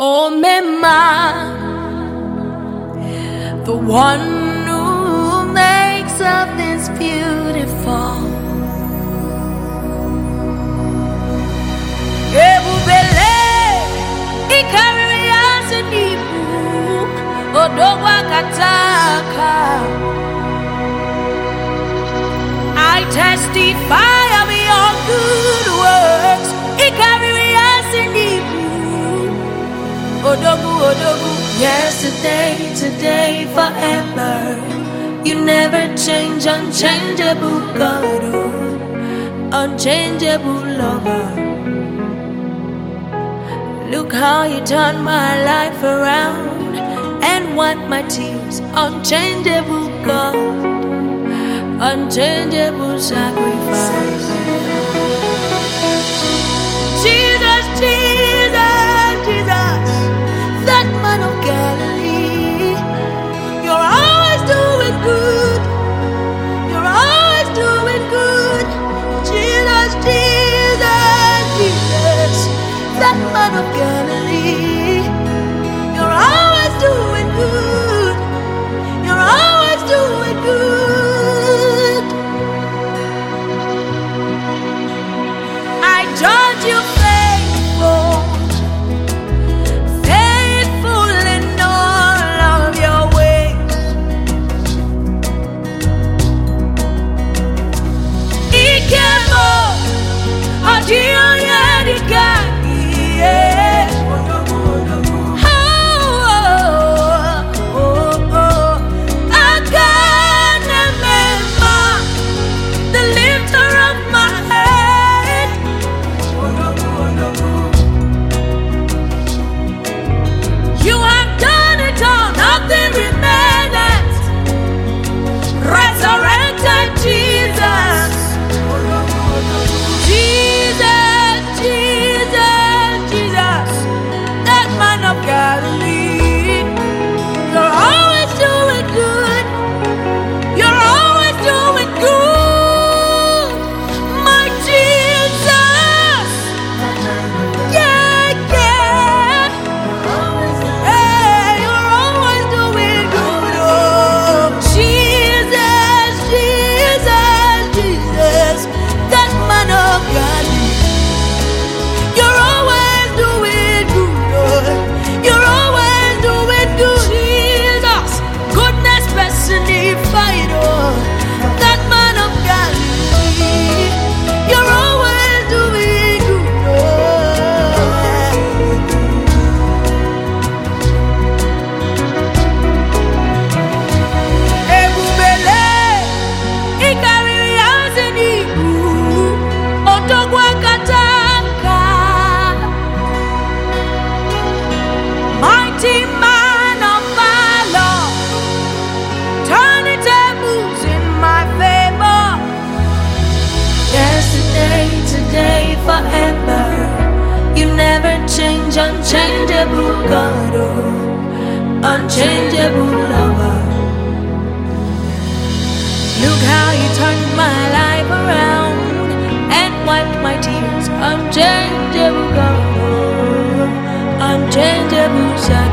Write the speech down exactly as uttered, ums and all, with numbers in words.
Oh, Mema, the one who makes of this beautiful. Ebubele, ikariasinibu, odogwa kataka. I testify of your good works. Ikariasinibu, odogu, odogu. Yesterday, today, forever. You never change, unchangeable God, oh, unchangeable lover. Look how you turned my life around and wiped my tears. Unchangeable God, unchangeable sacrifice. Jesus, Jesus, Jesus, that man of Galilee. You're always doing good. You're always doing good. Jesus, Jesus, Jesus, that man of Galilee. You're always doing good. You're always doing good. I judge you faithful, faithful in all of your ways. Ikemo, Adio Yedika. Unchangeable God, oh, unchangeable lover. Look how you turned my life around and wiped my tears. Unchangeable God, oh, unchangeable sacrifice.